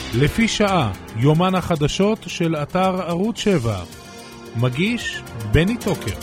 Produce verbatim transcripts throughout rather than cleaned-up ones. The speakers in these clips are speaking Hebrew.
לפי שעה, יומן החדשות של אתר ערוץ שבע. מגיש בני טוקר.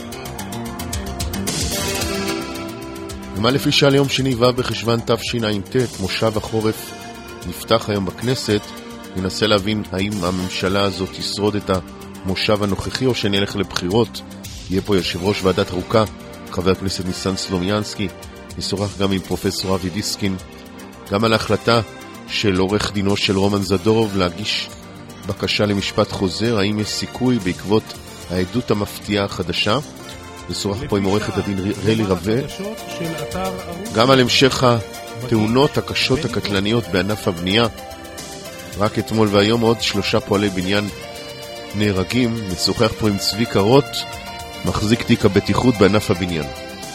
ומה לפי שעה ליום שני ו' בחשבן תשע"ט, מושב החורף נפתח היום בכנסת. ננסה להבין האם הממשלה הזאת תשרוד את המושב הנוכחי או שנלך לבחירות. יהיה פה יושב ראש ועדת החוקה, חבר הכנסת ניסן סלומינסקי. נשוחח גם עם פרופסור אבי דיסקין, גם על ההחלטה של עורך דינו של רומן זדורוב להגיש בקשה למשפט חוזר, האם יש סיכוי בעקבות העדות המפתיעה החדשה. נשוחח פה עם עורכת הדין רלי רווה, גם על המשך התאונות הקשות הקטלניות בענף הבנייה. רק אתמול והיום עוד שלושה פועלי בניין נהרגים. נשוחח פה עם צבי קרות, מחזיק תיק הבטיחות בענף הבניין.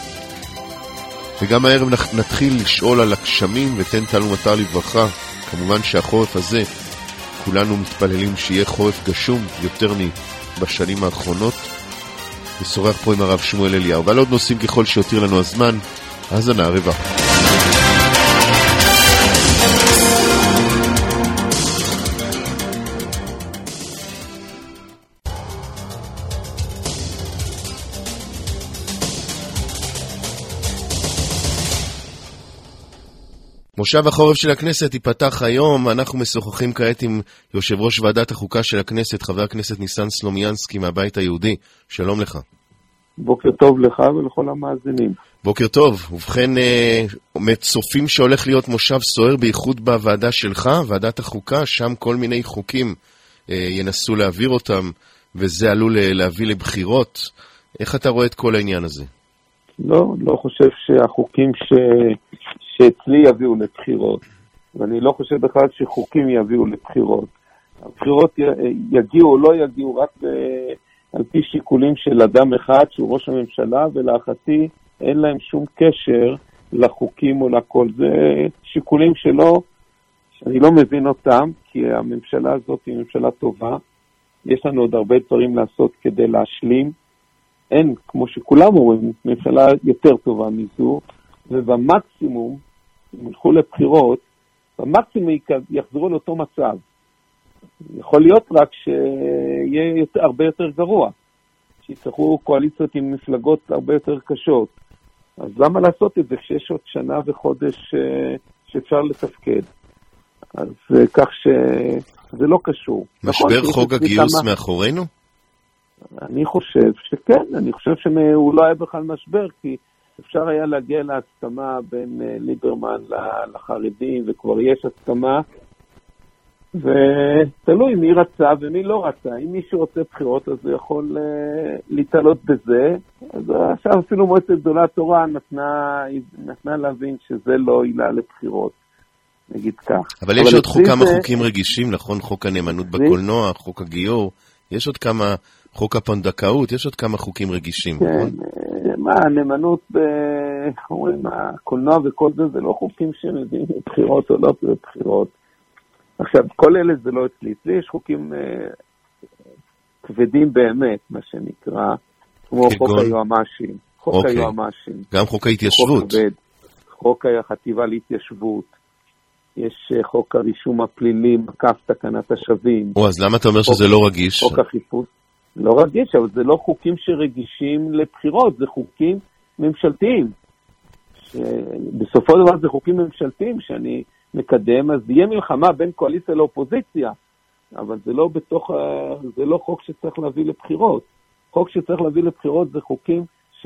וגם הערב נתחיל לשאול על הגשמים ותן טל ומטר לברכה. כמובן שהחורף הזה כולנו מתפללים שיהיה חורף גשום יותר מבשנים האחרונות. נשוחח פה עם הרב שמואל אליהו ועל עוד נושאים ככל שיותיר לנו הזמן. האזנה הרבה. מושב החורף של הכנסת ייפתח היום. אנחנו משוחחים כעת עם יושב ראש ועדת החוקה של הכנסת, חבר הכנסת ניסן סלומינסקי מהבית היהודי. שלום לך. בוקר טוב לך ולכל המאזינים. בוקר טוב. ובכן, מצופים שהולך להיות מושב סוער, בייחוד בוועדה שלך, ועדת החוקה, שם כל מיני חוקים ינסו להעביר אותם, וזה עלול להביא לבחירות. איך אתה רואה את כל העניין הזה? לא, לא חושב שהחוקים ש... שאצלי יביאו לבחירות, ואני לא חושב בכלל שחוקים יביאו לבחירות. הבחירות יגיעו או לא יגיעו רק על פי שיקולים של אדם אחד שהוא ראש הממשלה, ולהערכתי אין להם שום קשר לחוקים או לכל. זה שיקולים שלו, שאני לא מבין אותם, כי הממשלה הזאת היא ממשלה טובה. יש לנו עוד הרבה דברים לעשות כדי להשלים. אין, כמו שכולם אומרים, ממשלה יותר טובה מזו, ובמקסימום, אם ילכו לבחירות, במקסימום יחזרו לאותו מצב. יכול להיות רק שיהיה יותר, הרבה יותר גרוע, שיצטרכו קואליציות עם מפלגות הרבה יותר קשות. אז למה לעשות את זה כשיש עוד שנה וחודש שאפשר לתפקד? אז כך שזה לא קשור. משבר נכון, חוק הגיוס כמה... מאחורינו? אני חושב שכן, אני חושב שהוא לא היה בכלל משבר, כי אפשר היה להגיע להסכמה בין ליברמן לחרדים, וכבר יש הסכמה, ותלוי מי רצה ומי לא רצה. אם מישהו רוצה בחירות, אז הוא יכול להתעלות בזה. אז עכשיו אפילו מועצת גדולי התורה נתנה, נתנה להבין שזה לא עילה לבחירות, נגיד כך. אבל יש עוד חוק, כמה חוקים רגישים, נכון? חוק הנאמנות בקולנוע, חוק הגיור, יש עוד כמה, חוק הפונדקאות, יש עוד כמה חוקים רגישים, נכון? מה, הנאמנות, אומרים, הקולנוע וכל זה, זה לא חוקים שמביאים לבחירות או לא לבחירות. עכשיו, כל אלה זה לא אצלי. אצלי יש חוקים כבדים באמת, מה שנקרא, כמו חוק היועמ"שים. חוק היועמ"שים. גם חוק ההתיישבות. חוק החטיבה להתיישבות. יש חוק הרישום הפלילי, מקף תקנת השבים. או, אז למה אתה אומר שזה לא רגיש? חוק החיפוש. לא רגיש, אבל זה לא חוקים שרגישים לבחירות, זה חוקים ממשלתיים. בסופו של דבר זה חוקים ממשלתיים שאני מקדם, אז יהיה מלחמה בין קואליציה לאופוזיציה, אבל זה לא בתוך, זה לא חוק שצריך להביא לבחירות. חוק שצריך להביא לבחירות זה חוקים ש,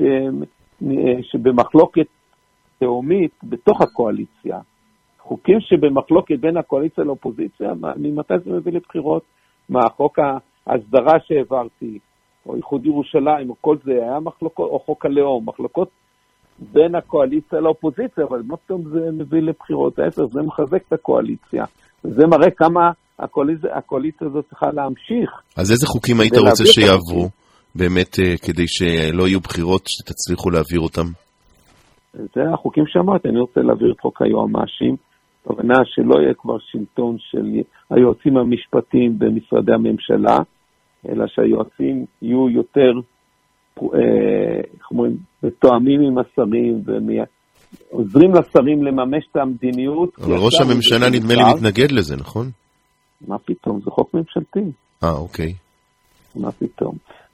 שבמחלוקת תאומית בתוך הקואליציה. חוקים שבמחלוקת בין הקואליציה לאופוזיציה, ממתי זה מביא לבחירות? מה, חוק ההסדרה שהעברתי, או איחוד ירושלים, או כל זה, היה מחלוקות, או חוק הלאום, מחלוקות בין הקואליציה לאופוזיציה, אבל מה פתאום זה מביא לבחירות? ההפך, זה מחזק את הקואליציה. זה מראה כמה הקואליציה, הקואליציה הזאת צריכה להמשיך. אז איזה חוקים היית רוצה שיעברו, באמת, כדי שלא יהיו בחירות, שתצליחו להעביר אותם? זה החוקים שאמרתי, אני רוצה להעביר את חוק היועמ"שים, הכוונה שלא יהיה כבר שלטון של היועצים המשפטיים במשרדי הממשלה, אלא שהיועצים יהיו יותר, איך אומרים, מתואמים עם השרים, ועוזרים לשרים לממש את המדיניות. אבל ראש הממשלה נדמה לי מתנגד לזה, נכון? מה פתאום? זה חוק ממשלתי. אה, אוקיי. מה פתאום?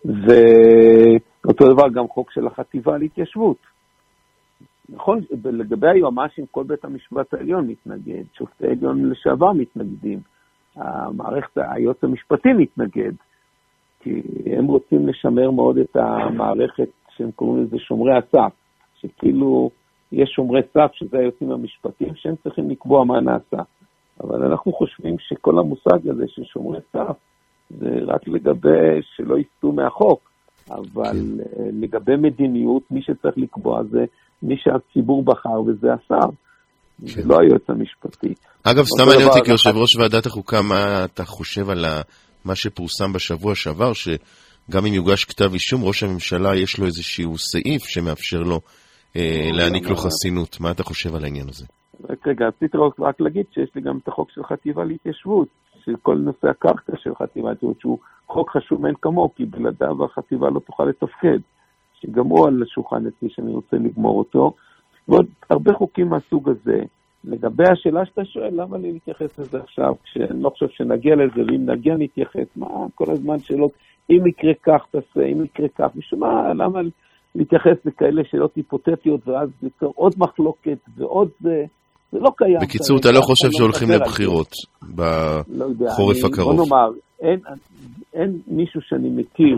ואותו דבר גם חוק של החטיבה להתיישבות. נכון, לגבי היועמ"שים כל בית המשפט העליון מתנגד, שופטי עליון לשעבר מתנגדים, המערכת, היועץ המשפטי מתנגד, כי הם רוצים לשמר מאוד את המערכת שהם קוראים לזה שומרי הסף, שכאילו יש שומרי סף שזה היועצים המשפטיים שהם צריכים לקבוע מה נעשה. אבל אנחנו חושבים שכל המושג הזה של שומרי סף זה רק לגבי שלא יסטו מהחוק, אבל לגבי מדיניות מי שצריך לקבוע זה מי שהציבור בחר וזה השר, זה לא היועץ המשפטי. אגב, סתם מעניין אותי כיושב ראש ועדת החוקה, מה אתה חושב על מה שפורסם בשבוע שעבר, שגם אם יוגש כתב אישום, ראש הממשלה יש לו איזשהו סעיף שמאפשר לו להעניק לו חסינות. מה אתה חושב על העניין הזה? רגע, רציתי רק להגיד שיש לי גם את החוק של חטיבה להתיישבות, של כל נושא הקרקע של חטיבה להתיישבות, שהוא חוק חשוב מאין כמוהו, כי בלעדיו החטיבה לא תוכל לתפקד, שגם הוא על השולחן אצלי שאני רוצה לגמור אותו, ועוד הרבה חוקים מהסוג הזה. לגבי השאלה שאתה שואל, למה לי להתייחס לזה עכשיו, כשאני לא חושב שנגיע לזה, ואם נגיע נתייחס, מה כל הזמן שאלות, אם יקרה כך תעשה, אם יקרה כך, משמע, למה להתייחס לכאלה שאלות היפותטיות, ואז זה עוד מחלוקת, ועוד זה, זה לא קיים. בקיצור, אתה לא חושב שהולכים לבחירות בחורף הקרוב? בוא נאמר, אין, אין מישהו שאני מכיר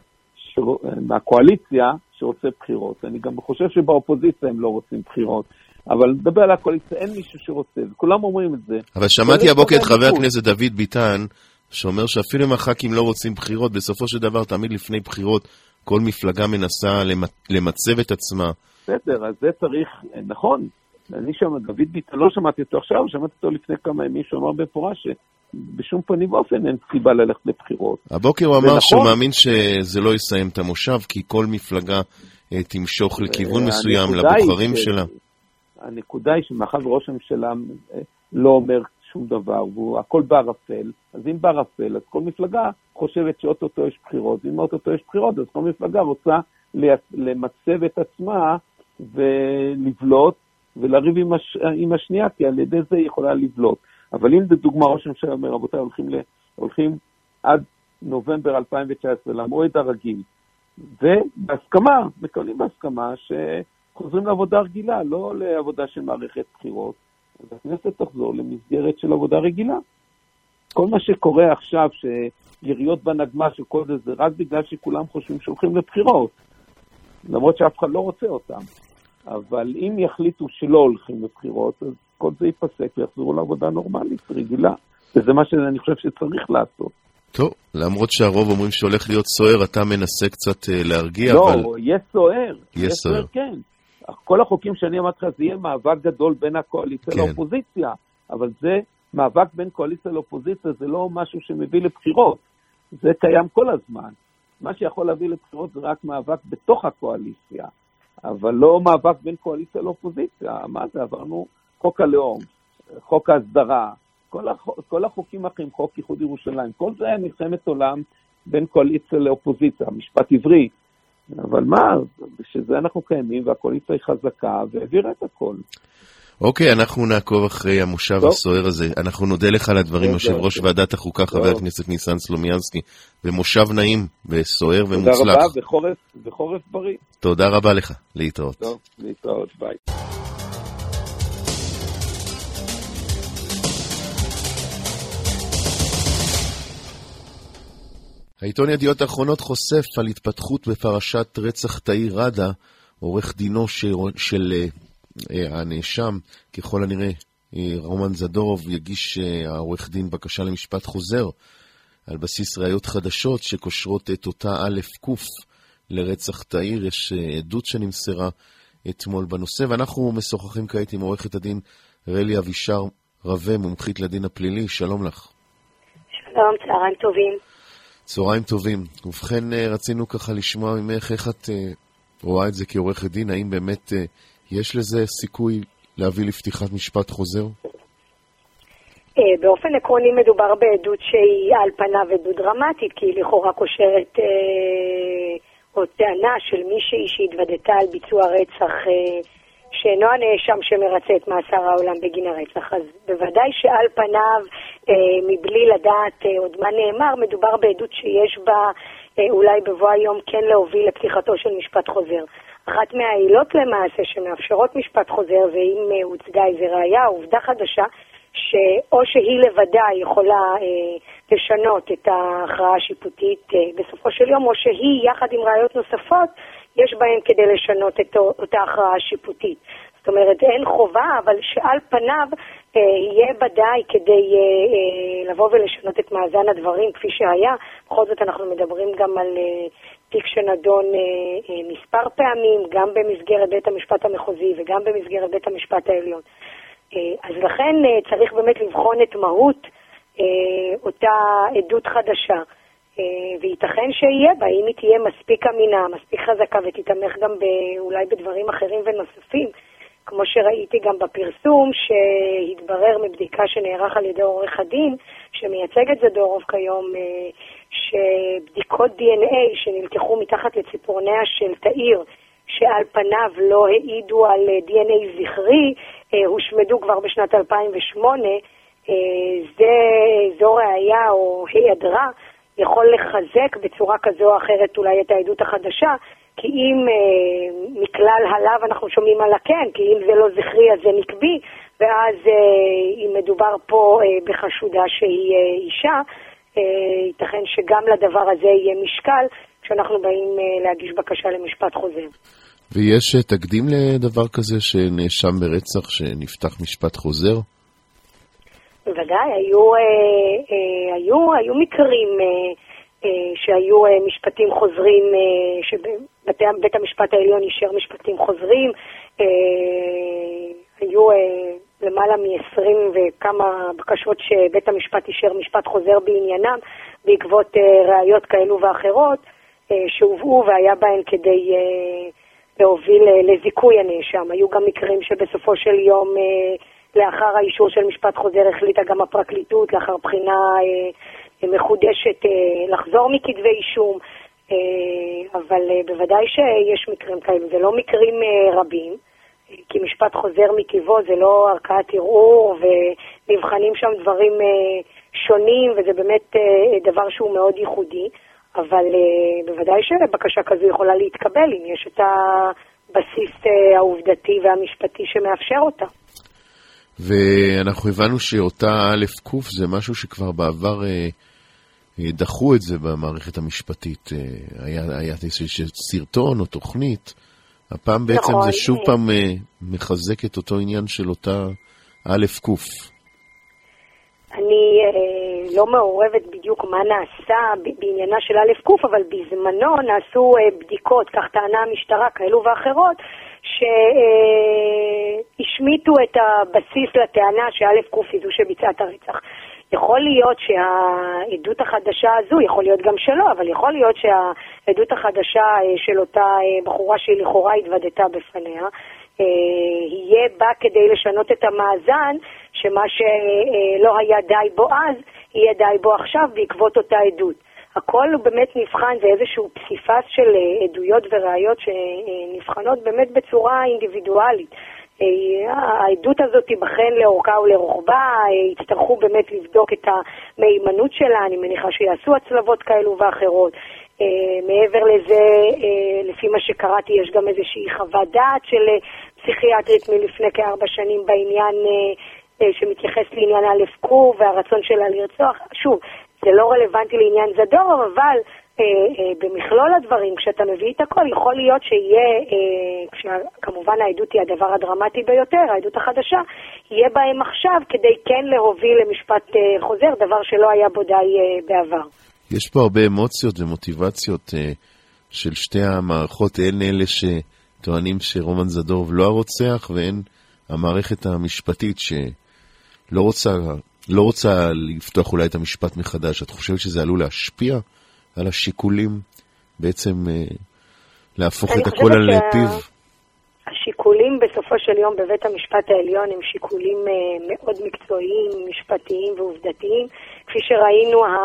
מהקואליציה שרוצה בחירות. אני גם חושב שבאופוזיציה הם לא רוצים בחירות. אבל נדבר על הקואליציה, אין מישהו שרוצה, וכולם אומרים את זה. אבל שמעתי הבוקר את חבר הכנסת דוד ביטן, שאומר שאפילו אם הח"כים לא רוצים בחירות, בסופו של דבר תמיד לפני בחירות, כל מפלגה מנסה למצב את עצמה. בסדר, אז זה צריך, נכון, אני שמע, דוד ביטן, לא שמעתי אותו עכשיו, שמעתי אותו לפני כמה ימים, שאומר בפורש שבשום פנים ואופן אין סיבה ללכת לבחירות. הבוקר הוא אמר שהוא מאמין שזה לא יסיים את המושב, כי כל מפלגה תמשוך לכיוון מסוים לבוחרים שלה. הנקודה היא שמאחר וראש הממשלה לא אומר שום דבר, והכל בערפל, אז אם בערפל, אז כל מפלגה חושבת שאוטוטו יש בחירות, ואם אוטוטו יש בחירות, אז כל מפלגה רוצה למצב את עצמה ולבלוט, ולריב עם, הש... עם השנייה, כי על ידי זה היא יכולה לבלוט. אבל אם לדוגמה ראש הממשלה אומר, רבותיי, הולכים, ל... הולכים עד נובמבר אלפיים תשע עשרה למועד הרגיל, ובהסכמה, מקבלים בהסכמה ש... חוזרים לעבודה רגילה, לא לעבודה של מערכת בחירות. אז הכנסת תחזור למסגרת של עבודה רגילה. כל מה שקורה עכשיו, שיריות בנגמ"ש שכל זה, זה רק בגלל שכולם חושבים שהולכים לבחירות. למרות שאף אחד לא רוצה אותם. אבל אם יחליטו שלא הולכים לבחירות, אז כל זה ייפסק ויחזרו לעבודה נורמלית, רגילה. וזה מה שאני חושב שצריך לעשות. טוב, למרות שהרוב אומרים שהולך להיות סוער, אתה מנסה קצת להרגיע, לא, אבל... לא, יש סוער. יש סוער. כן. כל החוקים שאני אמרתי לך, זה יהיה מאבק גדול בין הקואליציה כן. לאופוזיציה, אבל זה מאבק בין קואליציה לאופוזיציה, זה לא משהו שמביא לבחירות, זה קיים כל הזמן. מה שיכול להביא לבחירות זה רק מאבק בתוך הקואליציה, אבל לא מאבק בין קואליציה לאופוזיציה. מה זה? עברנו חוק הלאום, חוק ההסדרה, כל, הח... כל החוקים אחרים, חוק איחוד ירושלים, כל זה היה מלחמת עולם בין קואליציה לאופוזיציה, משפט עברי, אבל מה, בשביל אנחנו קיימים, והקואליציה היא חזקה, והעבירה את הכל. אוקיי, אנחנו נעקוב אחרי המושב הסוער הזה. אנחנו נודה לך על הדברים, יושב ראש ועדת החוקה, חבר הכנסת ניסן סלומינסקי, ומושב נעים, וסוער ומוצלח. תודה רבה, וחורף, וחורף בריא. תודה רבה לך, להתראות. טוב, להתראות, ביי. העיתון ידיעות האחרונות חושף על התפתחות בפרשת רצח תאיר ראדה, עורך דינו של, של uh, הנאשם, ככל הנראה רומן זדורוב, יגיש uh, העורך דין בקשה למשפט חוזר, על בסיס ראיות חדשות שקושרות את אותה א' קוף לרצח תאיר. יש uh, עדות שנמסרה אתמול בנושא, ואנחנו משוחחים כעת עם עורכת הדין רלי אבישר רווה, מומחית לדין הפלילי. שלום לך. שלום, צהריים טובים. צהריים טובים. ובכן, רצינו ככה לשמוע ממך איך את רואה את זה כעורכת דין, האם באמת יש לזה סיכוי להביא לפתיחת משפט חוזר? באופן עקרוני מדובר בעדות שהיא על פניו עדות דרמטית, כי היא לכאורה קושרת או טענה של מישהי שהתוודתה על ביצוע רצח שאינו הנאשם שמרצה את מאסר העולם בגין הרצח. אז בוודאי שעל פניו, אה, מבלי לדעת אה, עוד מה נאמר, מדובר בעדות שיש בה אה, אולי בבוא היום כן להוביל לפתיחתו של משפט חוזר. אחת מהעילות למעשה שמאפשרות משפט חוזר, ואם אה, הוצגה איזה ראיה, עובדה חדשה, שאו שהיא לבדה יכולה אה, לשנות את ההכרעה השיפוטית אה, בסופו של יום, או שהיא יחד עם ראיות נוספות, יש בהן כדי לשנות את אותה הכרעה השיפוטית. זאת אומרת, אין חובה, אבל שעל פניו אה, יהיה בדי כדי אה, אה, לבוא ולשנות את מאזן הדברים כפי שהיה. בכל זאת אנחנו מדברים גם על אה, תיק שנדון אה, אה, מספר פעמים, גם במסגרת בית המשפט המחוזי וגם במסגרת בית המשפט העליון. אה, אז לכן אה, צריך באמת לבחון את מהות אה, אותה עדות חדשה. וייתכן שיהיה בה, אם היא תהיה מספיק אמינה, מספיק חזקה ותתמך גם אולי בדברים אחרים ונוספים, כמו שראיתי גם בפרסום שהתברר מבדיקה שנערך על ידי עורך הדין שמייצג את זדורוב כיום, שבדיקות די אן איי שנלקחו מתחת לציפורניה של תאיר שעל פניו לא העידו על די אן איי זכרי, הושמדו כבר בשנת אלפיים ושמונה. זה, זו ראיה או היעדרה יכול לחזק בצורה כזו או אחרת אולי את העדות החדשה, כי אם אה, מכלל הלאו אנחנו שומעים על הכן, כי אם זה לא זכרי אז זה נקבי, ואז אה, אם מדובר פה אה, בחשודה שהיא אה, אישה, אה, ייתכן שגם לדבר הזה יהיה משקל כשאנחנו באים אה, להגיש בקשה למשפט חוזר. ויש תקדים לדבר כזה שנאשם ברצח שנפתח משפט חוזר? בוודאי, היו, אה, אה, היו, היו מקרים אה, אה, שהיו אה, משפטים חוזרים, אה, שבית המשפט העליון אישר משפטים חוזרים, אה, היו אה, למעלה מ-עשרים וכמה בקשות שבית המשפט אישר משפט חוזר בעניינם, בעקבות אה, ראיות כאלו ואחרות, אה, שהובאו והיה בהן כדי אה, להוביל אה, לזיכוי הנאשם. היו גם מקרים שבסופו של יום אה, לאחר האישור של משפט חוזר החליטה גם הפרקליטות, לאחר בחינה אה, מחודשת, אה, לחזור מכתבי אישום, אה, אבל אה, בוודאי שיש מקרים כאלו, זה לא מקרים אה, רבים, אה, כי משפט חוזר מטבעו זה לא ערכאת ערעור, ונבחנים שם דברים אה, שונים, וזה באמת אה, דבר שהוא מאוד ייחודי, אבל אה, בוודאי שבקשה כזו יכולה להתקבל, אם יש את הבסיס אה, העובדתי והמשפטי שמאפשר אותה. ואנחנו הבנו שאותה א' ק' זה משהו שכבר בעבר אה, אה, דחו את זה במערכת המשפטית. אה, היה, היה סרטון או תוכנית. הפעם בעצם נכון, זה שוב פעם אה, מחזק את אותו עניין של אותה א' ק'. אני אה, לא מעורבת בדיוק מה נעשה בעניינה של א' ק', אבל בזמנו נעשו אה, בדיקות, כך טענה המשטרה כאלו ואחרות, שהשמיטו את הבסיס לטענה שא' ק' היא זו שביצעה את הרצח. יכול להיות שהעדות החדשה הזו, יכול להיות גם שלא, אבל יכול להיות שהעדות החדשה של אותה בחורה שהיא לכאורה התוודתה בפניה, יהיה בה כדי לשנות את המאזן, שמה שלא היה די בו אז, יהיה די בו עכשיו בעקבות אותה עדות. הכל הוא באמת נבחן, זה איזשהו פסיפס של עדויות וראיות שנבחנות באמת בצורה אינדיבידואלית. העדות הזאת תיבחן לאורכה ולרוחבה, יצטרכו באמת לבדוק את המהימנות שלה, אני מניחה שיעשו הצלבות כאלו ואחרות. מעבר לזה, לפי מה שקראתי, יש גם איזושהי חוות דעת של פסיכיאטרית מלפני כארבע שנים בעניין שמתייחס לעניין א' ק' והרצון שלה לרצוח. שוב, זה לא רלוונטי לעניין זדורוב, אבל אה, אה, במכלול הדברים, כשאתה מביא את הכל, יכול להיות שיהיה, אה, כמובן העדות היא הדבר הדרמטי ביותר, העדות החדשה, יהיה בהם עכשיו כדי כן להוביל למשפט אה, חוזר, דבר שלא היה בו די אה, בעבר. יש פה הרבה אמוציות ומוטיבציות אה, של שתי המערכות, אין אלה שטוענים שרומן זדורוב לא הרוצח, ואין המערכת המשפטית שלא רוצה... לא רוצה לפתוח אולי את המשפט מחדש. את חושבת שזה עלול להשפיע על השיקולים, בעצם אה, להפוך את הכל על פיו? השיקולים בסופו של יום בבית המשפט העליון הם שיקולים אה, מאוד מקצועיים, משפטיים ועובדתיים. כפי שראינו, ה...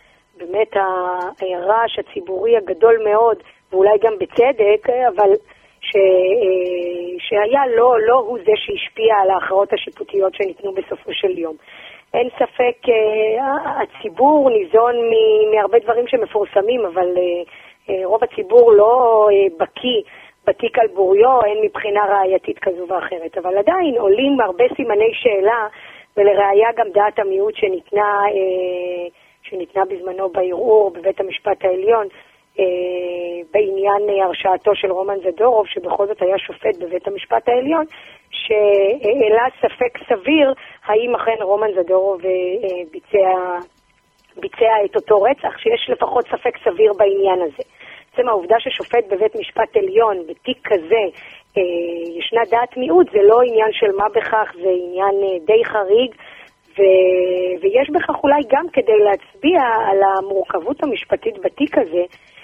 באמת הרעש הציבורי הגדול מאוד, ואולי גם בצדק, אבל ש, שהיה לא, לא הוא זה שהשפיע על האחרות השיפוטיות שניתנו בסופו של יום. אין ספק, הציבור ניזון מהרבה דברים שמפורסמים, אבל רוב הציבור לא בקיא בתיק על בוריו, אין מבחינה ראייתית כזו ואחרת. אבל עדיין עולים הרבה סימני שאלה, ולראיה גם דעת המיעוט שניתנה, שניתנה בזמנו בערעור בבית המשפט העליון, בעניין הרשעתו של רומן זדורוב, שבכל זאת היה שופט בבית המשפט העליון, שהעלה ספק סביר האם אכן רומן זדורוב ביצע, ביצע את אותו רצח, שיש לפחות ספק סביר בעניין הזה. בעצם העובדה ששופט בבית משפט עליון בתיק כזה ישנה דעת מיעוט, זה לא עניין של מה בכך, זה עניין די חריג, ו... ויש בכך אולי גם כדי להצביע על המורכבות המשפטית בתיק הזה,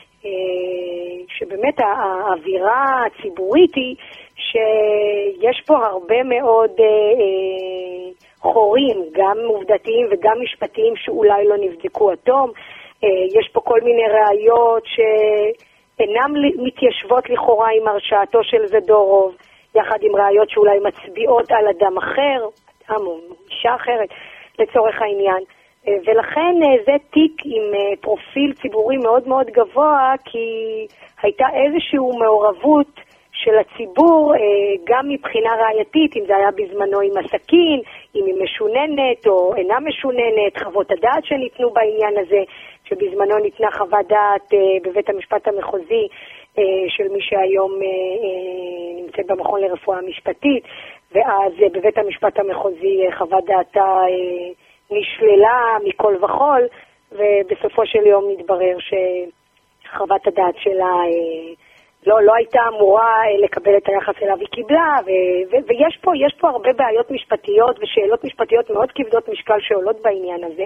שבאמת האווירה הציבורית היא שיש פה הרבה מאוד חורים, גם עובדתיים וגם משפטיים שאולי לא נבדקו עד תום. יש פה כל מיני ראיות שאינם מתיישבות לכאורה עם הרשעתו של זדורוב, יחד עם ראיות שאולי מצביעות על אדם אחר, אדם או אישה אחרת לצורך העניין. ולכן זה תיק עם פרופיל ציבורי מאוד מאוד גבוה, כי הייתה איזושהי מעורבות של הציבור, גם מבחינה ראייתית, אם זה היה בזמנו עם הסכין, אם היא משוננת או אינה משוננת, חוות הדעת שניתנו בעניין הזה, שבזמנו ניתנה חוות דעת בבית המשפט המחוזי של מי שהיום נמצאת במכון לרפואה משפטית, ואז בבית המשפט המחוזי חוות דעתה נשללה מכל וכל, ובסופו של יום נתברר שחוות הדעת שלה לא, לא הייתה אמורה לקבל את היחס אליו היא קיבלה, ו- ו- ויש פה, יש פה הרבה בעיות משפטיות ושאלות משפטיות מאוד כבדות משקל שעולות בעניין הזה,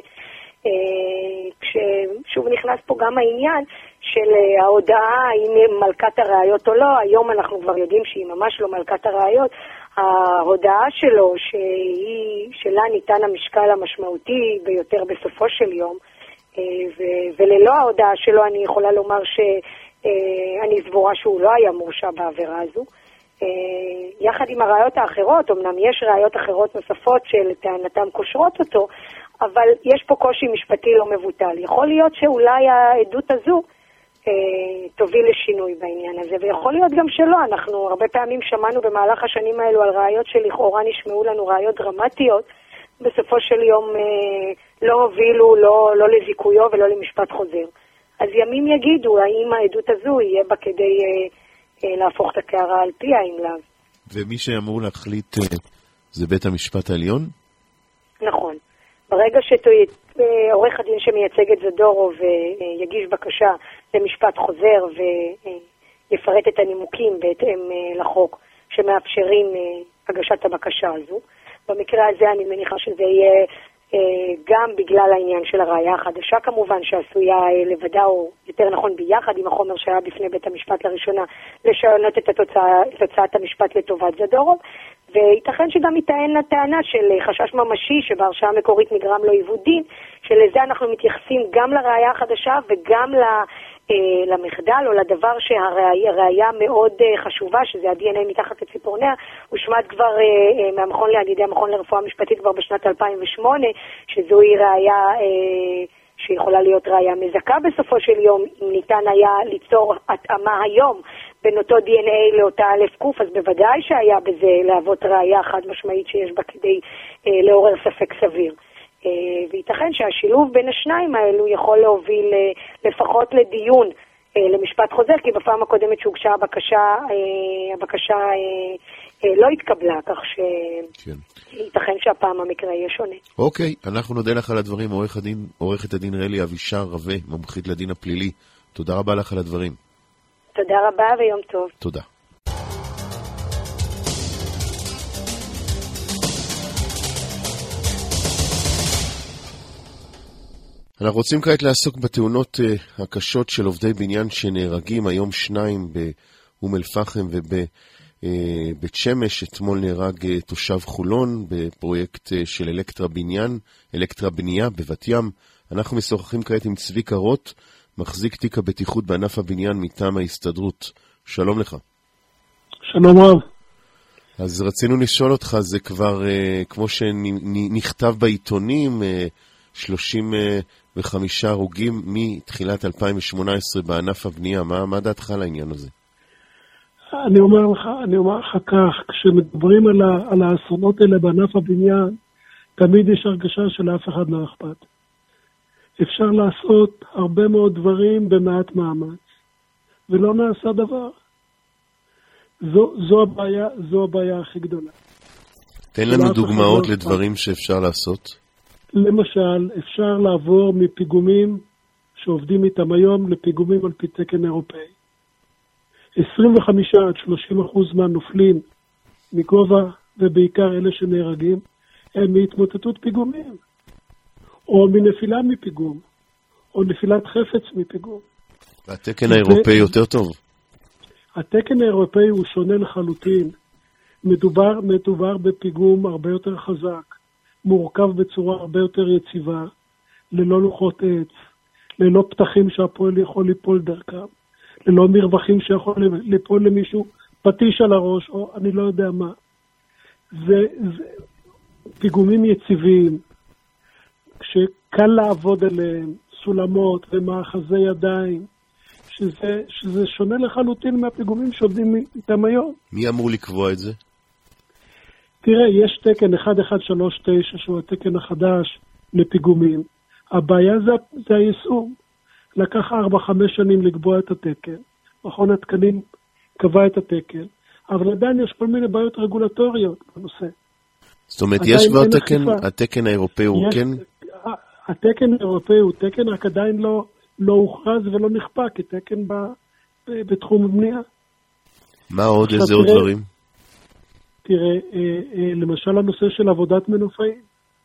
כששוב נכנס פה גם העניין של ההודעה האם היא מלכת הראיות או לא. היום אנחנו כבר יודעים שהיא ממש לא מלכת הראיות. ההודעה שלו שהיא, שלה ניתן המשקל המשמעותי ביותר בסופו של יום, ו- וללא ההודעה שלו אני יכולה לומר שאני סבורה שהוא לא היה מורשע בעבירה הזו. יחד עם הראיות האחרות, אמנם יש ראיות אחרות נוספות שלטענתם קושרות אותו, אבל יש פה קושי משפטי לא מבוטל. יכול להיות שאולי העדות הזו אה, תוביל לשינוי בעניין הזה, ויכול להיות גם שלא. אנחנו הרבה פעמים שמענו במהלך השנים האלו על ראיות שלכאורה נשמעו לנו ראיות דרמטיות, בסופו של יום אה, לא הובילו לא, לא לזיכויו ולא למשפט חוזר. אז ימים יגידו האם העדות הזו יהיה בה כדי אה, אה, להפוך את הקערה על פיה, אם לאו. ומי שאמור להחליט אה, זה בית המשפט העליון? נכון. ברגע שעורך הדין שמייצג את זדורוב יגיש בקשה למשפט חוזר ויפרט את הנימוקים בהתאם לחוק שמאפשרים הגשת הבקשה הזו, במקרה הזה אני מניחה שזה יהיה גם בגלל העניין של הראייה החדשה כמובן, שעשויה לבדה או יותר נכון ביחד עם החומר שהיה בפני בית המשפט לראשונה לשנות את התוצאה, תוצאת המשפט לטובת זדורוב, וייתכן שגם יטען הטענה של חשש ממשי שבהרשעה המקורית נגרם לו עיוות דין, שלזה אנחנו מתייחסים גם לראייה החדשה וגם למחדל או לדבר שהראייה מאוד חשובה, שזה ה-די אן איי מתחת לציפורניה, הושמד כבר מהמכון על ידי המכון לרפואה משפטית כבר בשנת אלפיים ושמונה, שזוהי ראייה שיכולה להיות ראייה מזכה בסופו של יום, אם ניתן היה ליצור התאמה היום בין אותו די אן איי לאותה א' ק', אז בוודאי שהיה בזה להוות ראייה חד משמעית שיש בה כדי אה, לעורר ספק סביר. אה, וייתכן שהשילוב בין השניים האלו יכול להוביל אה, לפחות לדיון, אה, למשפט חוזר, כי בפעם הקודמת שהוגשה הבקשה, אה, הבקשה אה, אה, לא התקבלה, כך שייתכן כן. שהפעם המקרה יהיה שונה. אוקיי, אנחנו נודה לך על הדברים, עורך הדין, עורכת הדין רלי אבישר רווה, מומחית לדין הפלילי. תודה רבה לך על הדברים. תודה רבה ויום טוב. תודה. אנחנו רוצים כעת לעסוק בתאונות uh, הקשות של עובדי בניין שנהרגים. היום שניים באום אל פחם ובבית uh, שמש. אתמול נהרג uh, תושב חולון בפרויקט uh, של אלקטרה בניין, אלקטרה בנייה בבת ים. אנחנו משוחחים כעת עם צביקה רוט, מחזיק תיק הבטיחות בענף הבניין מטעם ההסתדרות. שלום לך. שלום רב. אז רצינו לשאול אותך, זה כבר, uh, כמו שנכתב בעיתונים, uh, שלושים וחמישה הרוגים מתחילת אלפיים שמונה עשרה בענף הבנייה. מה, מה דעתך על העניין הזה? אני אומר לך, אני אומר לך כך, כשמדברים על, ה, על האסונות האלה בענף הבניין, תמיד יש הרגשה שלאף אחד לא אכפת. אפשר לעשות הרבה מאוד דברים במעט מאמץ, ולא נעשה דבר. זו, זו הבעיה, זו הבעיה הכי גדולה. תן לנו דוגמאות לדברים שאפשר לעשות. למשל, אפשר לעבור מפיגומים שעובדים איתם היום לפיגומים על פי תקן אירופאי. עשרים וחמישה עד שלושים אחוז מהנופלים מגובה, ובעיקר אלה שנהרגים, הם מהתמוטטות פיגומים, או מנפילה מפיגום, או נפילת חפץ מפיגום. והתקן האירופאי יותר טוב? התקן האירופאי הוא שונה לחלוטין. מדובר, מדובר בפיגום הרבה יותר חזק, מורכב בצורה הרבה יותר יציבה, ללא לוחות עץ, ללא פתחים שהפועל יכול ליפול דרכם, ללא מרווחים שיכול ליפול למישהו פטיש על הראש, או אני לא יודע מה. זה, זה פיגומים יציבים, שקל לעבוד עליהם, סולמות ומאחזי ידיים, שזה, שזה שונה לחלוטין מהפיגומים שעובדים איתם היום. מי אמור לקבוע את זה? תראה, יש תקן אחת אחת שלוש תשע שהוא התקן החדש לפיגומים. הבעיה זה, זה היישום. לקח ארבע חמש שנים לקבוע את התקן. מכון התקנים קבע את התקן, אבל עדיין יש כל מיני בעיות רגולטוריות בנושא. זאת אומרת, יש כבר תקן, התקן האירופאי הוא יש, כן? התקן האירופאי הוא תקן, רק עדיין לא, לא הוכרז ולא נכפה כתקן ב, ב, בתחום הבנייה. מה עוד? איזה עוד דברים? תראה, למשל הנושא של עבודת מנופאים.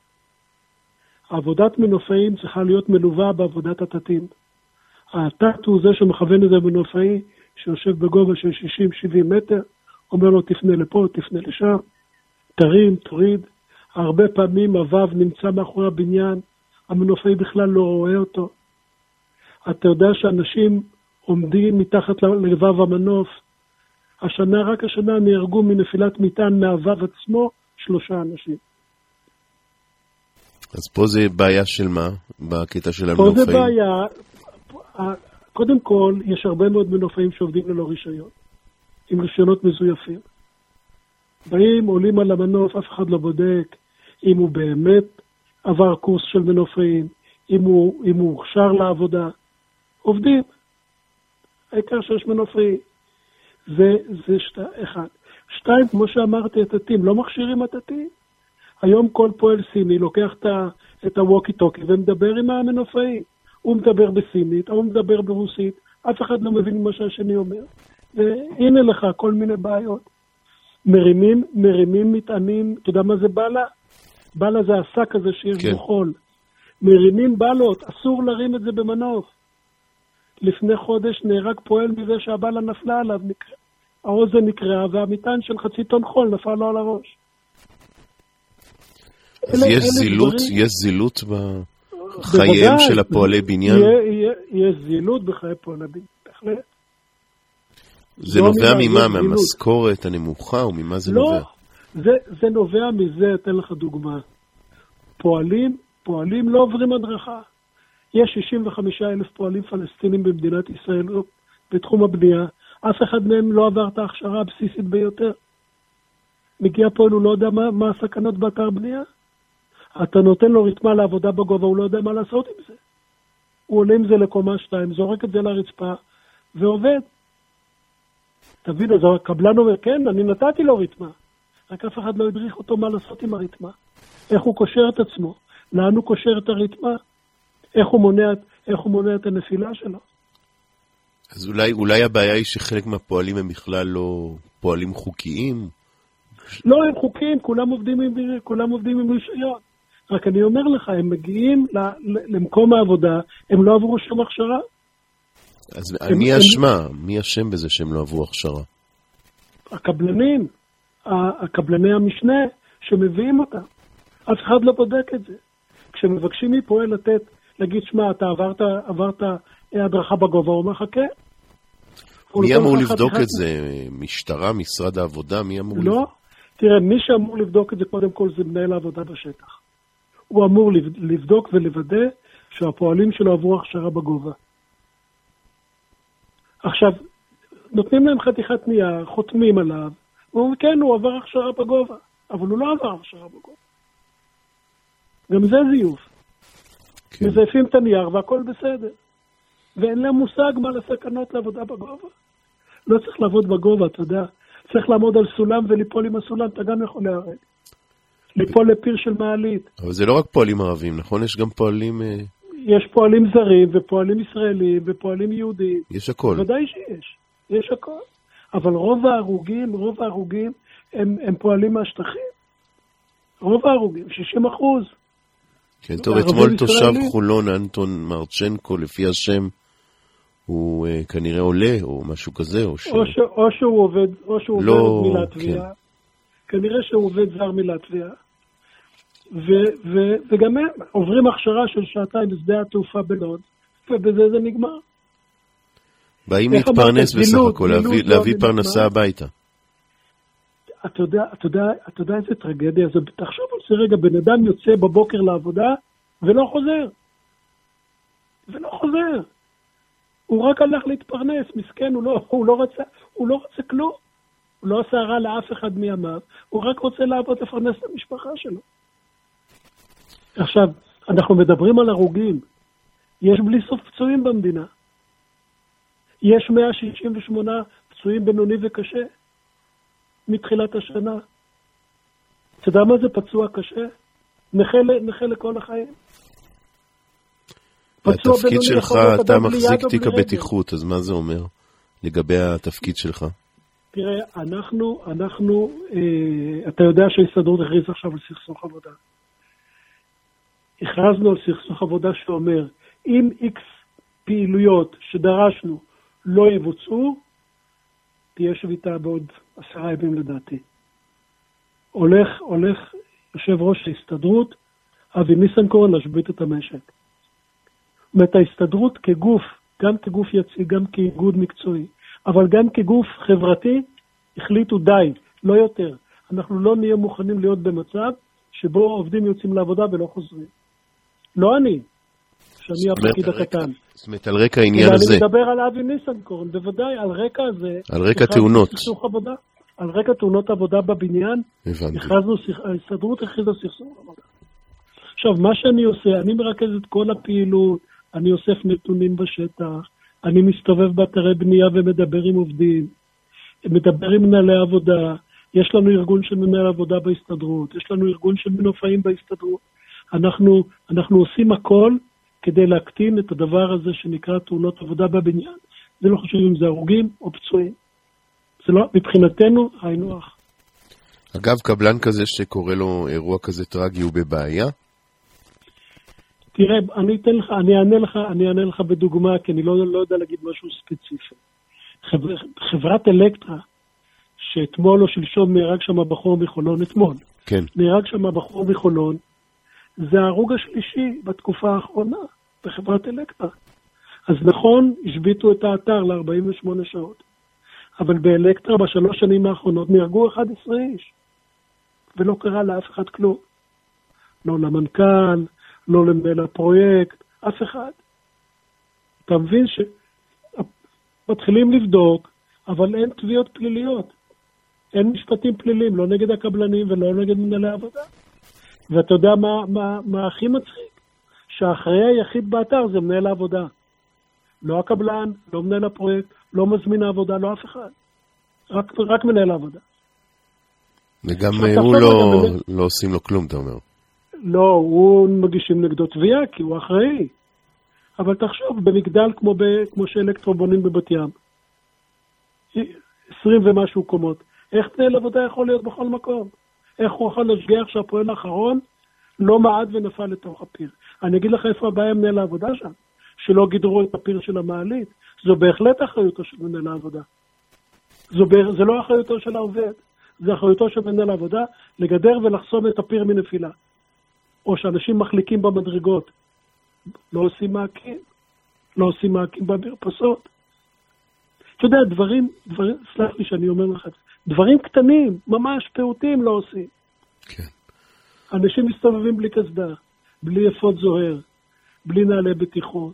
עבודת מנופאים צריכה להיות מלווה בעבודת התתים. התת הוא זה שמכוון את זה מנופאי, שיושב בגובה של שישים שבעים מטר, אומר לו תפנה לפה, תפנה לשם, תרים, תוריד. הרבה פעמים הוו נמצא מאחורי הבניין, המנופאי בכלל לא רואה אותו. אתה יודע שאנשים עומדים מתחת לוו המנוף, השנה, רק השנה נהרגו מנפילת מטען מהוו עצמו שלושה אנשים. אז פה זה בעיה של מה? בקטע של המנופאים? פה זה המנופאים? בעיה, קודם כל, יש הרבה מאוד מנופאים שעובדים ללא רישיון, עם רישיונות מזויפים. באים, עולים על המנוף, אף אחד לא בודק אם הוא באמת עבר קורס של מנופאים, אם הוא, אם הוא הוכשר לעבודה. עובדים. העיקר שיש מנופאים. זה, זה שתי, אחד. שתיים, כמו שאמרתי, התתים, לא מכשירים התתים. היום כל פועל סיני לוקח את הווקי טוקי ומדבר עם המנופאים. הוא מדבר בסינית, הוא מדבר ברוסית, אף אחד לא מבין מה שהשני אומר. והנה לך כל מיני בעיות. מרימים, מרימים מטענים, אתה יודע מה זה בלה? בלה זה השק הזה שיש כן. בו חול. מרימים בלות, אסור להרים את זה במנוף. לפני חודש נהרג פועל מזה שהבלה נפלה עליו, נקרא. האוזן נקראה והמטען של חצי טון חול נפל לו על הראש. אז אלה, יש אלה זילות, דברים... יש זילות בחייהם של הפועלי בניין? יש זילות בחיי פועלי בניין, בהחלט. זה נובע ממה? מהמשכורת הנמוכה או ממה זה לא, נובע? זה, זה נובע מזה, אתן לך דוגמה. פועלים, פועלים לא עוברים הדרכה. יש שישים וחמישה אלף פועלים פלסטינים במדינת ישראל בתחום הבנייה. אף אחד מהם לא עבר את ההכשרה הבסיסית ביותר. מגיע פועל, הוא לא יודע מה, מה הסכנות באתר בנייה. אתה נותן לו רתמה לעבודה בגובה, הוא לא יודע מה לעשות עם זה. הוא עולה עם זה לקומה שתיים, זורק את זה לרצפה ועובד. תבין, אז הקבלן אומר, כן, אני נתתי לו רתמה. רק אף אחד לא הדריך אותו מה לעשות עם הרתמה. איך הוא קושר את עצמו, לאן הוא קושר את הרתמה, איך הוא מונע, איך הוא מונע את הנפילה שלו. אז אולי, אולי הבעיה היא שחלק מהפועלים הם בכלל לא פועלים חוקיים? לא, הם חוקיים, כולם עובדים עם, כולם עובדים עם רישיון. רק אני אומר לך, הם מגיעים למקום העבודה, הם לא עברו שום הכשרה. אז הם, מי אשמה? הם... מי אשם בזה שהם לא עברו הכשרה? הקבלנים, הקבלני המשנה שמביאים אותם. אף אחד לא בודק את זה. כשמבקשים מפועל לתת, להגיד, שמה, אתה עברת, עברת הדרכה בגובה, הוא אומר לך, כן. מי אמור לבדוק את זה? משטרה, משרד העבודה? מי אמור לבדוק? לא. תראה, מי שאמור לבדוק את זה קודם כל זה מנהל העבודה בשטח. הוא אמור לבדוק ולוודא שהפועלים שלו עברו הכשרה בגובה. עכשיו, נותנים להם חתיכת נייר, חותמים עליו, ואומרים, כן, הוא עבר הכשרה בגובה, אבל הוא לא עבר הכשרה בגובה. גם זה זיוף. כן. מזייפים את הנייר והכל בסדר. ואין להם מושג מה לסכנות לעבודה בגובה. לא צריך לעבוד בגובה, אתה יודע. צריך לעמוד על סולם וליפול עם הסולם, אתה גם יכול להרג. ליפול לפיר של מעלית. אבל זה לא רק פועלים ערבים, נכון? יש גם פועלים... יש פועלים זרים ופועלים ישראלים ופועלים יהודים. יש הכל. ודאי שיש. יש הכל. אבל רוב ההרוגים, רוב ההרוגים הם, הם פועלים מהשטחים. רוב ההרוגים, שישים אחוז. כן, טוב, אתמול תושב חולון, אנטון מרצ'נקו, לפי השם, הוא uh, כנראה עולה, או משהו כזה, או ש... או, ש... או שהוא עובד, או שהוא לא, עובד מלטביה. כן. כנראה שהוא עובד זר מלטביה. ו... ו... וגם הם עוברים הכשרה של שעתיים בשדה התעופה בלוד, ובזה זה נגמר. באים להתפרנס בסך הכל, להביא, להביא פרנסה הביתה. אתה יודע, אתה יודע, אתה יודע איזה טרגדיה זה, תחשוב על זה רגע, בן אדם יוצא בבוקר לעבודה ולא חוזר. ולא חוזר. הוא רק הלך להתפרנס, מסכן, הוא לא, הוא לא רצה, הוא לא רצה כלום. הוא לא עשה רע לאף אחד מימיו, הוא רק רוצה לעבוד לפרנס את המשפחה שלו. עכשיו, אנחנו מדברים על הרוגים. יש בלי סוף פצועים במדינה. יש מאה שישים ושמונה פצועים בינוני וקשה. מתחילת השנה. אתה יודע מה זה פצוע קשה? נכה, נכה לכל החיים. התפקיד שלך, אתה מחזיק תיק הבטיחות, אז מה זה אומר לגבי התפקיד שלך? תראה, אנחנו, אנחנו, אה, אתה יודע שההסתדרות הכריז עכשיו על סכסוך עבודה. הכרזנו על סכסוך עבודה שאומר, אם איקס פעילויות שדרשנו לא יבוצעו, תהיה שביתה בעוד עשרה ימים לדעתי. הולך, הולך יושב ראש ההסתדרות, אבי ניסנקורן, להשבית את המשק. זאת ההסתדרות כגוף, גם כגוף יציג, גם כאיגוד מקצועי, אבל גם כגוף חברתי, החליטו די, לא יותר. אנחנו לא נהיה מוכנים להיות במצב שבו עובדים יוצאים לעבודה ולא חוזרים. לא אני, שאני הפקיד הקטן. זאת אומרת, על רקע העניין הזה. אני מדבר על אבי ניסנקורן, בוודאי, על רקע הזה. על רקע תאונות. על רקע תאונות עבודה בבניין. הבנתי. ההסתדרות הכריזה סכסוך עבודה. עכשיו, מה שאני עושה, אני מרכז את כל הפעילות, אני אוסף נתונים בשטח, אני מסתובב באתרי בנייה ומדבר עם עובדים, מדבר עם מנהלי עבודה, יש לנו ארגון של מנהל עבודה בהסתדרות, יש לנו ארגון של מנופאים בהסתדרות. אנחנו, אנחנו עושים הכל כדי להקטין את הדבר הזה שנקרא תאונות עבודה בבניין. זה לא חשוב אם זה הרוגים או פצועים. זה לא, מבחינתנו, היינו אח. אגב, קבלן כזה שקורא לו אירוע כזה טרגי הוא בבעיה? תראה, אני אתן לך, אני אענה לך, אני אענה לך בדוגמה, כי אני לא, לא יודע להגיד משהו ספציפי. חבר, חברת אלקטרה, שאתמול או שלשום נהרג שם הבחור מחולון, אתמול. כן. נהרג שם הבחור מחולון, זה ההרוג השלישי בתקופה האחרונה, בחברת אלקטרה. אז נכון, השביתו את האתר ל-ארבעים ושמונה שעות. אבל באלקטרה בשלוש שנים האחרונות נהרגו אחד עשר איש. ולא קרה לאף אחד כלום. לא למנכ"ל, לא למנהל הפרויקט, אף אחד. אתה מבין שמתחילים לבדוק, אבל אין תביעות פליליות. אין משפטים פליליים, לא נגד הקבלנים ולא נגד מנהלי העבודה. ואתה יודע מה, מה, מה הכי מצחיק? שהאחראי היחיד באתר זה מנהל העבודה. לא הקבלן, לא מנהל הפרויקט, לא מזמין העבודה, לא אף אחד. רק, רק מנהל העבודה. וגם הוא לא, לא עושים לו כלום, אתה אומר. לא, הוא מגישים נגדו תביעה, כי הוא אחראי. אבל תחשוב, במגדל כמו, ב, כמו שאלקטרו בונים בבת ים, עשרים ומשהו קומות, איך מנהל עבודה יכול להיות בכל מקום? איך הוא יכול להשגיח שהפועל האחרון לא מעד ונפל לתוך הפיר? אני אגיד לך איפה הבעיה מנהל העבודה שם, שלא גידרו את הפיר של המעלית. זו בהחלט אחריותו של מנהל העבודה. זו, זה לא אחריותו של העובד, זה אחריותו של מנהל העבודה לגדר ולחסום את הפיר מנפילה. או שאנשים מחליקים במדרגות. לא עושים מעקים. לא עושים מעקים במרפסות. אתה יודע, דברים, דברים, סלח לי שאני אומר לך, דברים קטנים, ממש פעוטים לא עושים. כן. אנשים מסתובבים בלי קסדה, בלי אפוד זוהר, בלי נעלי בטיחות.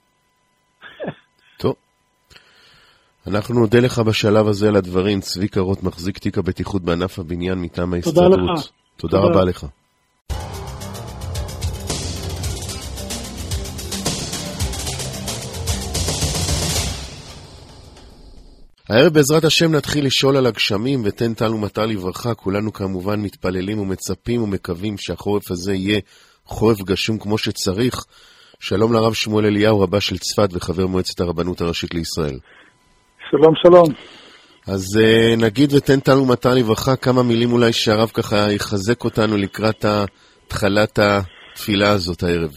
טוב. אנחנו נודה לך בשלב הזה על הדברים. צביקה רוט, מחזיק תיק הבטיחות בענף הבניין מטעם ההסתדרות. תודה לך. תודה רבה לך. הערב בעזרת השם נתחיל לשאול על הגשמים, ותן טל ומטר לברכה. כולנו כמובן מתפללים ומצפים ומקווים שהחורף הזה יהיה חורף גשום כמו שצריך. שלום לרב שמואל אליהו, רבה של צפת וחבר מועצת הרבנות הראשית לישראל. שלום שלום. אז uh, נגיד ותן טל ומטר לברכה, כמה מילים אולי שהרב ככה יחזק אותנו לקראת התחלת התפילה הזאת הערב.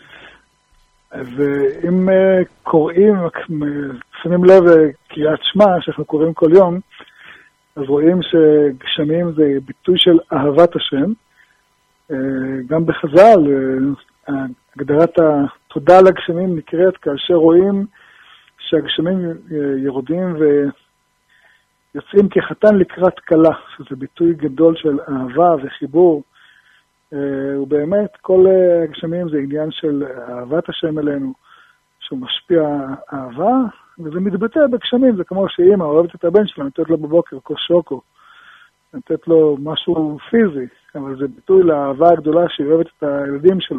אז אם uh, קוראים, שמים לב קריאת שמע שאנחנו קוראים כל יום, אז רואים שגשמים זה ביטוי של אהבת השם. Uh, גם בחז"ל, uh, הגדרת התודה על הגשמים נקראת כאשר רואים שהגשמים יורדים ויוצאים כחתן לקראת כלה, שזה ביטוי גדול של אהבה וחיבור. ובאמת כל הגשמים זה עניין של אהבת השם אלינו, שהוא משפיע אהבה, וזה מתבטא בגשמים. זה כמו שאמא אוהבת את הבן שלה, נתת לו בבוקר כוס שוקו, נתת לו משהו פיזי, אבל זה ביטוי לאהבה הגדולה שהיא אוהבת את הילדים שלה.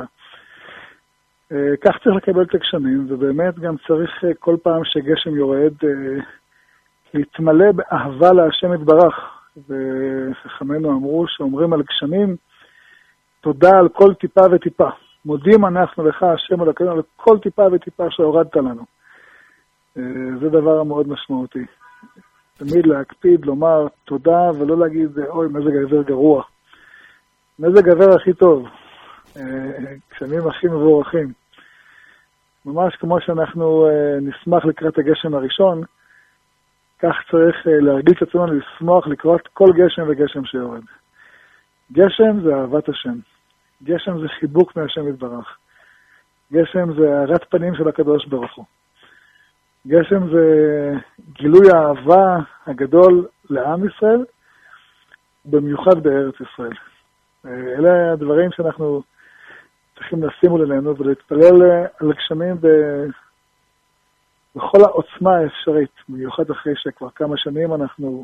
כך צריך לקבל את הגשמים, ובאמת גם צריך כל פעם שגשם יורד להתמלא באהבה להשם יתברך. וחכמינו אמרו שאומרים על גשמים, תודה על כל טיפה וטיפה. מודים אנחנו לך השם אלוקינו על כל טיפה וטיפה שהורדת לנו. זה דבר מאוד משמעותי. תמיד להקפיד, לומר תודה, ולא להגיד, אוי, מזג האוויר גרוע. מזג האוויר הכי טוב. גשמים הכי מבורכים. ממש כמו שאנחנו נשמח לקראת הגשם הראשון, כך צריך להרגיש את עצמנו לשמוח לקראת כל גשם וגשם שיורד. גשם זה אהבת השם. גשם זה חיבוק מהשם יתברך. גשם זה הארת פנים של הקדוש ברוך הוא. גשם זה גילוי האהבה הגדול לעם ישראל, במיוחד בארץ ישראל. אלה הדברים שאנחנו צריכים לשים עלינו ולהתפלל על הגשמים ב... בכל העוצמה האפשרית, במיוחד אחרי שכבר כמה שנים אנחנו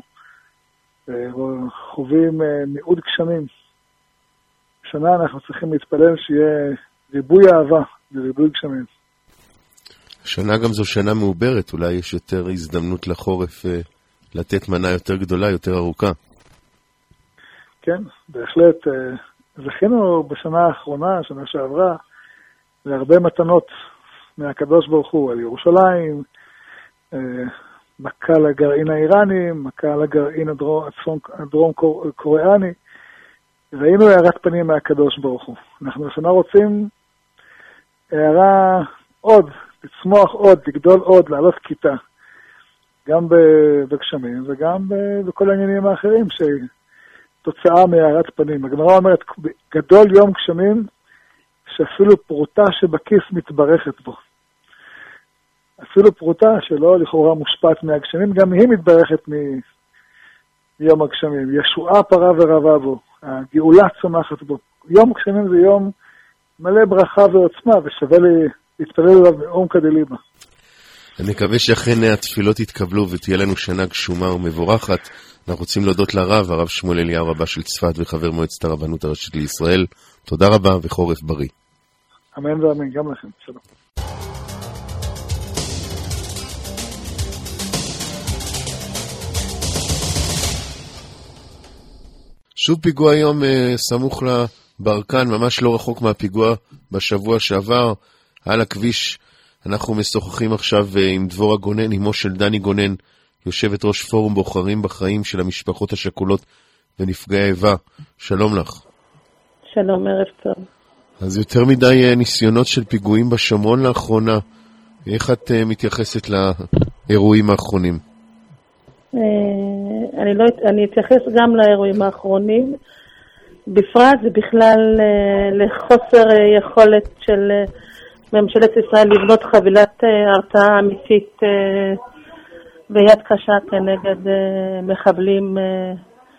חווים מיעוט גשמים. שנה אנחנו צריכים להתפלל שיהיה ריבוי אהבה וריבוי גשמים. השנה גם זו שנה מעוברת, אולי יש יותר הזדמנות לחורף לתת מנה יותר גדולה, יותר ארוכה. כן, בהחלט. זכינו בשנה האחרונה, שנה שעברה, להרבה מתנות מהקדוש ברוך הוא על ירושלים, מכה לגרעין האיראני, מכה לגרעין הדרום, הדרום קוריאני. ראינו הערת פנים מהקדוש ברוך הוא. אנחנו השנה רוצים הערה עוד, לצמוח עוד, לגדול עוד, לעלות כיתה. גם בגשמים וגם בכל העניינים האחרים שתוצאה מהערת פנים. הגמרא אומרת, גדול יום גשמים שאפילו פרוטה שבכיס מתברכת בו. אפילו פרוטה שלא לכאורה מושפעת מהגשמים, גם היא מתברכת מ... מיום הגשמים. ישועה פרה ורבה בו. הגאולה צומחת בו. יום גשמים זה יום מלא ברכה ועוצמה, ושווה להתפלל עליו מעומקא דליבא. אני מקווה שאכן התפילות יתקבלו ותהיה לנו שנה גשומה ומבורכת. אנחנו רוצים להודות לרב, הרב שמואל אליהו, רבה של צפת וחבר מועצת הרבנות הראשית לישראל. תודה רבה וחורף בריא. אמן ואמן, גם לכם. שלום. שוב פיגוע היום סמוך לברקן, ממש לא רחוק מהפיגוע בשבוע שעבר. על הכביש אנחנו משוחחים עכשיו עם דבורה גונן, אמו של דני גונן, יושבת ראש פורום בוחרים בחיים של המשפחות השכולות ונפגעי איבה. שלום לך. שלום, ערב טוב. אז יותר מדי ניסיונות של פיגועים בשומרון לאחרונה. איך את מתייחסת לאירועים האחרונים? אני לא, אני אתייחס גם לאירועים האחרונים. בפרט זה בכלל לחוסר יכולת של ממשלת ישראל לבנות חבילת הרתעה אמיתית ויד קשה כנגד אה, מחבלים אה,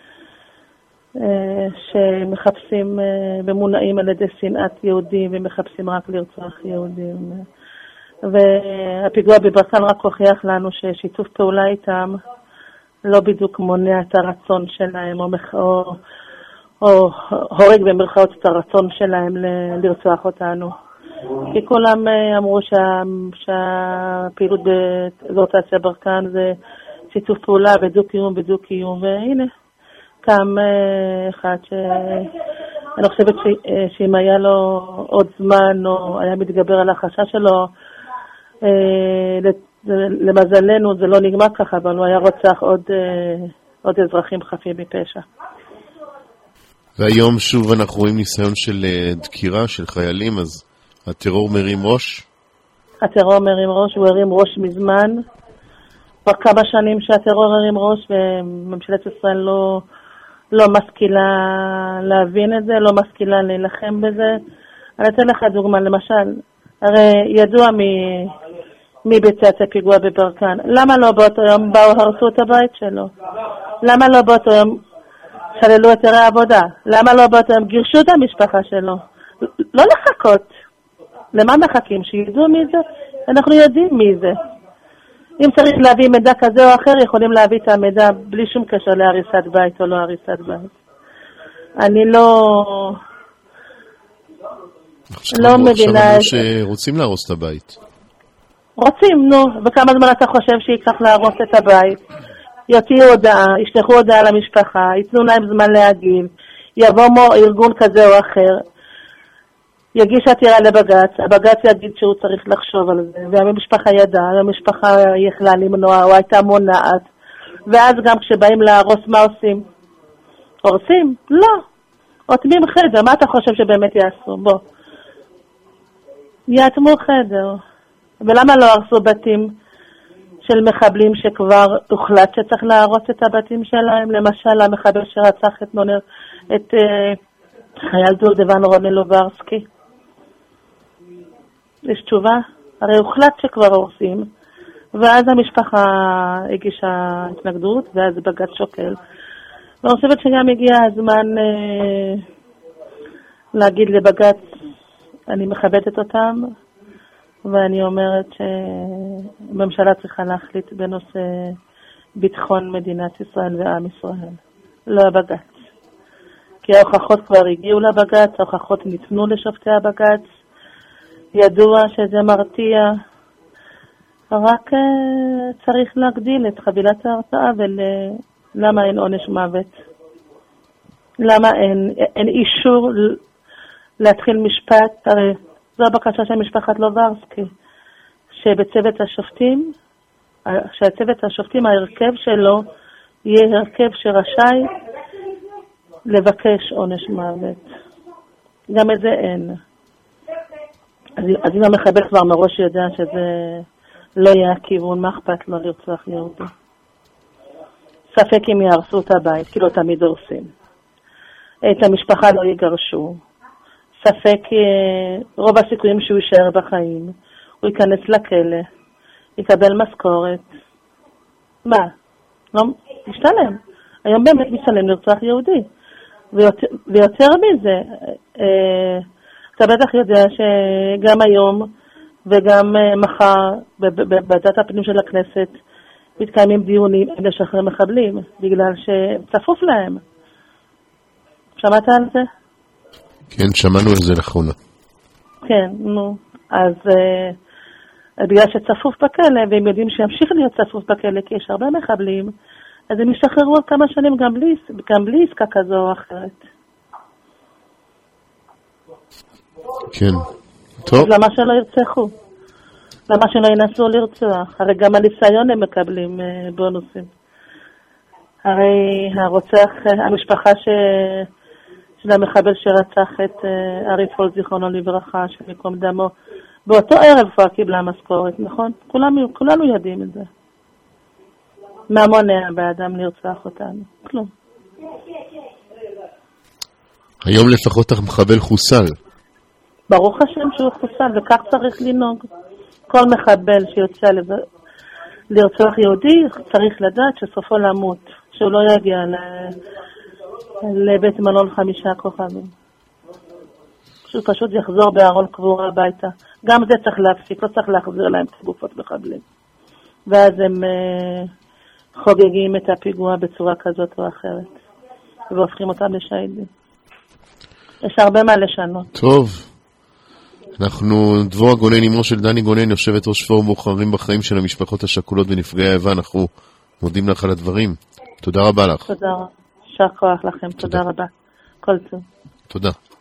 אה, שמחפשים אה, ומונעים על ידי שנאת יהודים ומחפשים רק לרצוח יהודים. והפיגוע בברקן רק הוכיח לנו ששיתוף פעולה איתם לא בדיוק מונע את הרצון שלהם או, מח... או, או הורג במרכאות את הרצון שלהם ל- לרצוח אותנו. כי כולם אמרו שה... שהפעילות באזורציה ברקן זה שיתוף פעולה ודו-קיום ודו-קיום, והנה, קם אחד שאני חושבת ש... שאם היה לו עוד זמן או היה מתגבר על החשש שלו, למזלנו זה לא נגמר ככה, אבל הוא היה רוצח עוד, עוד אזרחים חפים מפשע. והיום שוב אנחנו רואים ניסיון של דקירה של חיילים, אז הטרור מרים ראש? הטרור מרים ראש, הוא הרים ראש מזמן. כבר כמה שנים שהטרור הרים ראש, וממשלת ישראל לא, לא משכילה להבין את זה, לא משכילה להילחם בזה. אני אתן לך דוגמה, למשל, הרי ידוע מ... מי ביצע את הפיגוע בברקן. למה לא באותו יום באו הרסו את הבית שלו? למה לא באותו יום שללו את היתרי העבודה? למה לא באותו יום גירשו את המשפחה שלו? לא לחכות. למה מחכים? שידעו מי זה? אנחנו יודעים מי זה. אם צריך להביא מידע כזה או אחר, יכולים להביא את המידע בלי שום קשר להריסת בית או לא הריסת בית. אני לא... לא מבינה... עכשיו שרוצים להרוס את הבית. רוצים, נו, וכמה זמן אתה חושב שיקח להרוס את הבית? יוציאו הודעה, ישלחו הודעה למשפחה, ייתנו להם זמן להגיב, יבוא מו ארגון כזה או אחר, יגיש עתירה לבג"ץ, הבג"ץ יגיד שהוא צריך לחשוב על זה, והמשפחה ידעה, המשפחה יכלה למנוע או הייתה מונעת, ואז גם כשבאים להרוס, מה עושים? הורסים? לא. אוטמים חדר, מה אתה חושב שבאמת יעשו? בוא. יאטמו חדר. ולמה לא הרסו בתים של מחבלים שכבר הוחלט שצריך להרוס את הבתים שלהם? למשל, המחבל שרצח את, נונר, את uh, חייל דובדבן רוני לוברסקי. יש תשובה? הרי הוחלט שכבר הורסים, ואז המשפחה הגישה התנגדות, ואז בג"ץ שוקל. ואני חושבת שגם הגיע הזמן uh, להגיד לבג"ץ, אני מכבדת אותם, ואני אומרת שהממשלה צריכה להחליט בנושא ביטחון מדינת ישראל ועם ישראל, לא הבג"ץ. כי ההוכחות כבר הגיעו לבג"ץ, ההוכחות ניתנו לשופטי הבג"ץ, ידוע שזה מרתיע, רק צריך להגדיל את חבילת ההרתעה, ולמה אין עונש מוות? למה אין, אין אישור להתחיל משפט? הרי זו הבקשה של משפחת לוברסקי, שבצוות השופטים, שהצוות השופטים, ההרכב שלו יהיה הרכב שרשאי לבקש עונש מוות. גם את זה אין. אז, אז אם המחבל כבר מראש יודע שזה לא יהיה הכיוון, מה אכפת לו לרצוח יהודי? ספק אם יהרסו את הבית, כי לא תמיד הורסים. את המשפחה לא יגרשו. ספק, רוב הסיכויים שהוא יישאר בחיים, הוא ייכנס לכלא, יקבל משכורת. מה? לא, משתלם. היום באמת משתלם לרצוח יהודי. ויותר, ויותר מזה, אה, אתה בטח יודע שגם היום וגם מחר בוועדת הפנים של הכנסת מתקיימים דיונים לשחרר מחבלים, בגלל שצפוף להם. שמעת על זה? כן, שמענו על זה לאחרונה. כן, נו. אז uh, בגלל שצפוף בכלא, והם יודעים שימשיך להיות צפוף בכלא, כי יש הרבה מחבלים, אז הם ישחררו עוד כמה שנים גם בלי, גם בלי עסקה כזו או אחרת. כן. טוב. אז למה שלא ירצחו? למה שלא ינסו לרצוח? הרי גם הניסיון הם מקבלים uh, בונוסים. הרי הרוצח, המשפחה ש... של המחבל שרצח את uh, ארי פולד זיכרונו לברכה, שמקום דמו, באותו ערב כבר קיבלה משכורת, נכון? כולנו, כולנו יודעים את זה. מה מונע באדם לרצוח אותנו? כלום. היום לפחות המחבל חוסל. ברוך השם שהוא חוסל, וכך צריך לנהוג. כל מחבל שיוצא לב... לרצוח יהודי, צריך לדעת שסופו למות, שהוא לא יגיע לבית מלון חמישה כוכבים. שהוא פשוט יחזור בארון קבורה הביתה. גם זה צריך להפסיק, לא צריך להחזיר להם את גופות מחבלים. ואז הם חוגגים את הפיגוע בצורה כזאת או אחרת, והופכים אותם לשהידים. יש הרבה מה לשנות. טוב. אנחנו, דבורה גונן, אמו של דני גונן, יושבת ראש פורום בוחרים בחיים של המשפחות השכולות ונפגעי האיבה. אנחנו מודים לך על הדברים. תודה רבה לך. תודה רבה. יישר כוח לכם. תודה רבה. כל טוב. תודה.